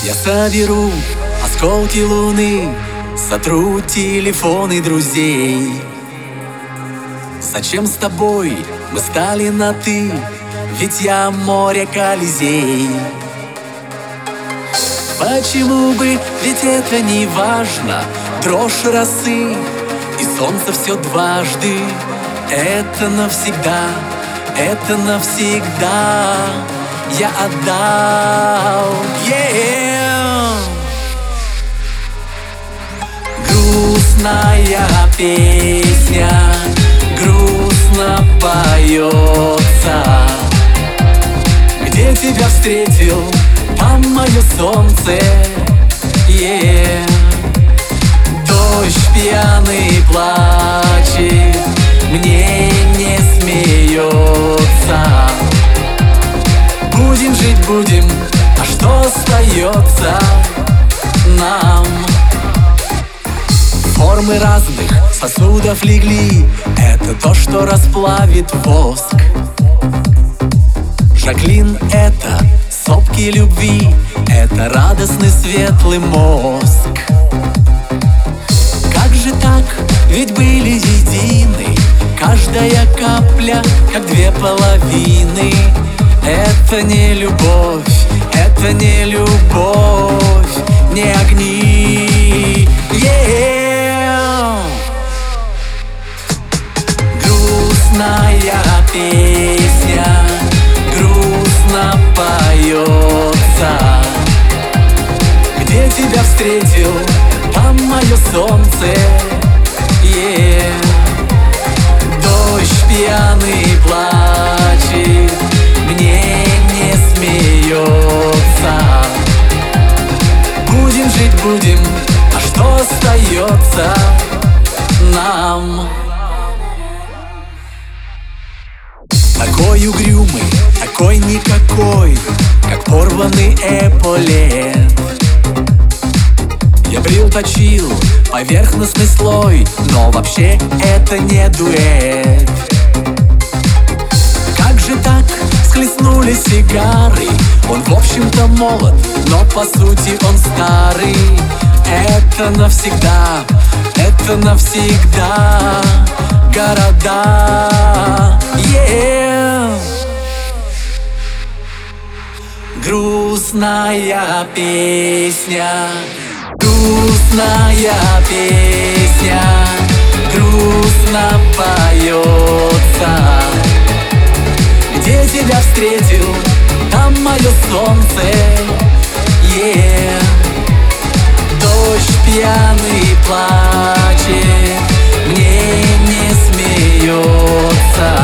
Я соберу осколки луны, сотру телефоны друзей. Зачем с тобой мы стали на «ты», ведь я море Колизей. Почему бы, ведь это не важно, дрожь росы и солнце все дважды. Это навсегда, это навсегда я отдал. Грустная песня, грустно поется. Где тебя встретил, там мое солнце. Дождь пьяный плачет, мне не смеется. Будем жить, будем, а что остается нам? Формы разных сосудов легли, это то, что расплавит воск. Жаклин — это сопки любви, это радостный светлый мозг. Как же так, ведь были едины, каждая капля, как две половины. Это не любовь, это не любовь, не огни. Грустная песня, грустно поется. Где тебя встретил, там мое солнце. Дождь пьяный плачет, мне не смеется. Будем жить, будем, а что остается нам? Такой угрюмый, такой никакой, как порванный эполет. Я брил, точил поверхностный слой, но вообще это не дуэт. Как же так схлестнули сигары? Он в общем-то молод, но по сути он старый. Это навсегда, это навсегда города. Грустная песня, грустная песня, грустно поется. Где тебя встретил, там мое солнце. Дождь пьяный плачет, мне не смеется.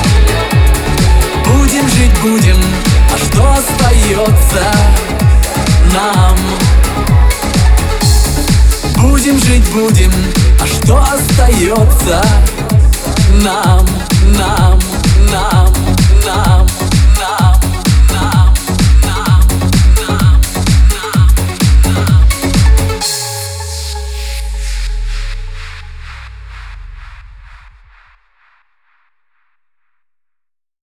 Будем жить, будем, а что остается нам? Будем жить, будем, а что остается нам?